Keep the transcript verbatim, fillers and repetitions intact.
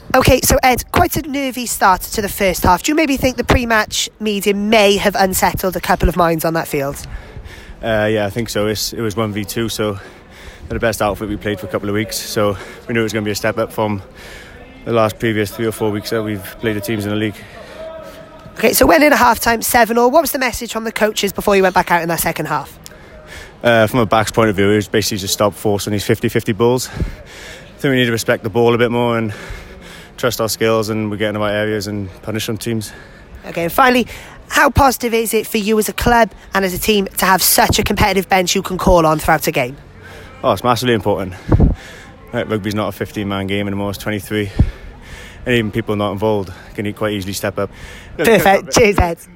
OK, so Ed, quite a nervy start to the first half. Do you maybe think the pre-match media may have unsettled a couple of minds on that field? Uh, yeah, I think so. It's, it was one v two, so they're the best outfit we played for a couple of weeks. So we knew it was going to be a step up from the last previous three or four weeks that we've played the teams in the league. OK, so went in at half-time seven all. What was the message from the coaches before you went back out in that second half? Uh, from a back's point of view, it was basically just stop forcing these fifty-fifty balls. I think we need to respect the ball a bit more and trust our skills, and we get in the right areas and punish some teams. OK, and finally, how positive is it for you as a club and as a team to have such a competitive bench you can call on throughout a game? Oh, it's massively important. Right, rugby's not a fifteen-man game anymore, it's twenty-three. And even people not involved can quite easily step up. Perfect. Cheers, Ed.